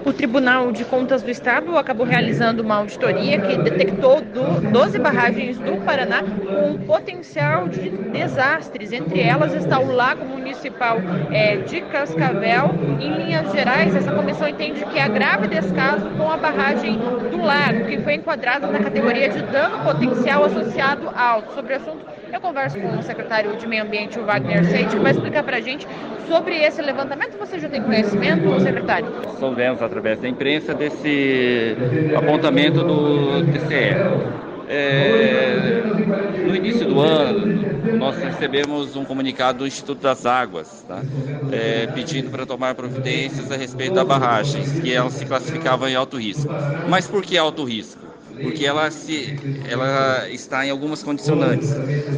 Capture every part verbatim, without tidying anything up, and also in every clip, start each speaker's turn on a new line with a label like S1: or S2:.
S1: O Tribunal de Contas do Estado acabou realizando uma auditoria que detectou doze barragens do Paraná com potencial de desastres. Entre elas está o Lago Municipal é, de Cascavel. Em linhas gerais, essa comissão entende que há grave descaso com a barragem do Lago, que foi enquadrada na categoria de dano potencial associado alto. Sobre o assunto, eu converso com o secretário de Meio Ambiente, o Wagner Seid, que vai explicar para a gente sobre esse levantamento. Você já tem conhecimento, secretário?
S2: Soubemos através da imprensa desse apontamento do T C E. É, no início do ano, nós recebemos um comunicado do Instituto das Águas, tá? é, pedindo para tomar providências a respeito da barragem, que elas se classificavam em alto risco. Mas por que alto risco? Porque ela, se, ela está em algumas condicionantes.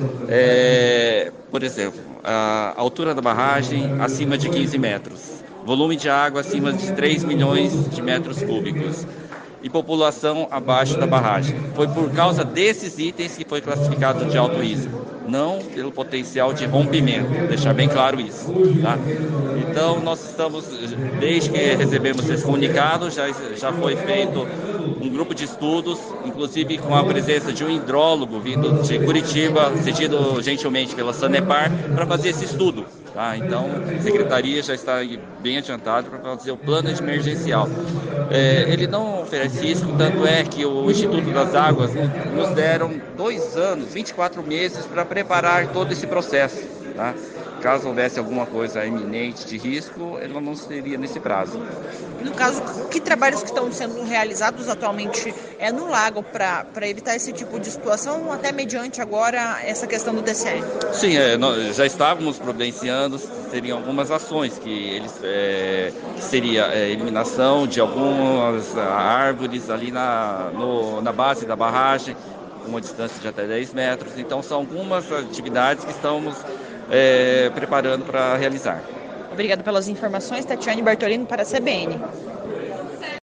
S2: É, por exemplo, a altura da barragem acima de quinze metros, volume de água acima de três milhões de metros cúbicos e população abaixo da barragem. Foi por causa desses itens que foi classificado de alto risco, não pelo potencial de rompimento, deixar bem claro isso, tá? Então, nós estamos, desde que recebemos esse comunicado, já, já foi feito um grupo de estudos, inclusive com a presença de um hidrólogo vindo de Curitiba, cedido gentilmente pela Sanepar, para fazer esse estudo. Tá? Então, a Secretaria já está bem adiantada para fazer o plano emergencial. É, ele não oferece risco, tanto é que o Instituto das Águas nos deram dois anos, vinte e quatro meses para preparar todo esse processo. Tá? Caso houvesse alguma coisa iminente de risco, ele não seria nesse prazo.
S1: No caso, que trabalhos que estão sendo realizados atualmente é no lago para evitar esse tipo de situação, até mediante agora essa questão do T C E?
S2: Sim, é, nós já estávamos providenciando, seriam algumas ações, que eles é, seria é, eliminação de algumas árvores ali na, no, na base da barragem, uma distância de até dez metros. Então, são algumas atividades que estamos É, preparando para realizar.
S1: Obrigado pelas informações, Tatiane Bartolino, para a C B N.